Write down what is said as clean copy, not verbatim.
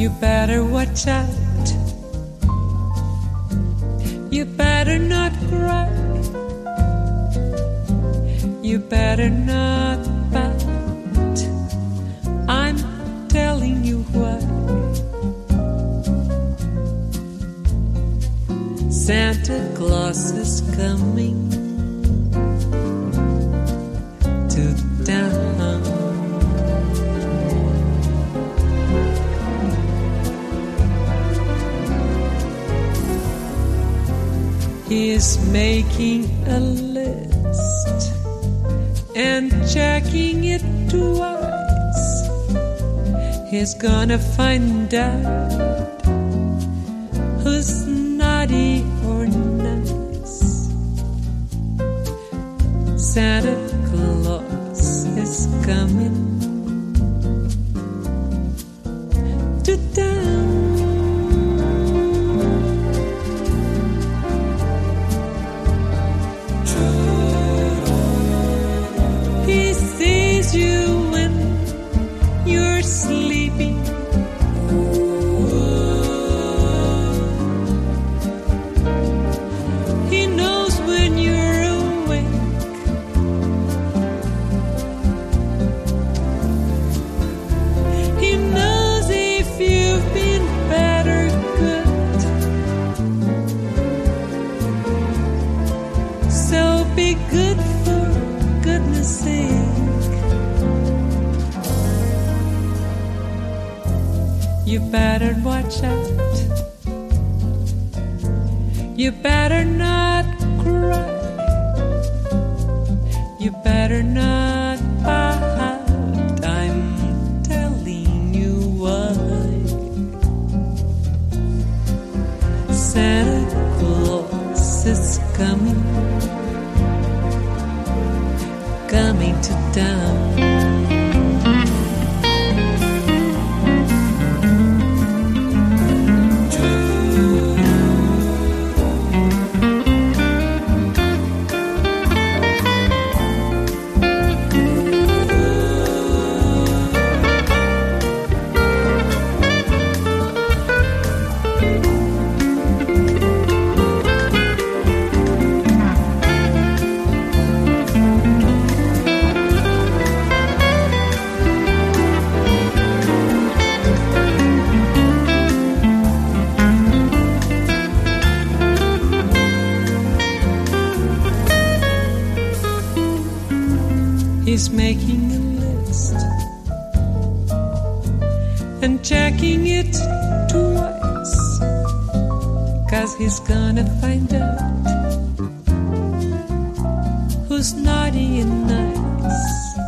You better watch out. You better not cry. You better not pout. I'm telling you why. Santa Claus is coming to town. He is making a list and checking it twice. He's gonna find out who's naughty or nice. Santa Claus is coming to town. He sees you when you're sleeping. He knows when you're awake. He knows if you've been bad or good. So be good for goodness sake. You better watch out. You better not cry. You better not pout. I'm telling you why. Santa Claus is coming to town. He's making a list and checking it twice, 'cause he's gonna find out who's naughty and nice.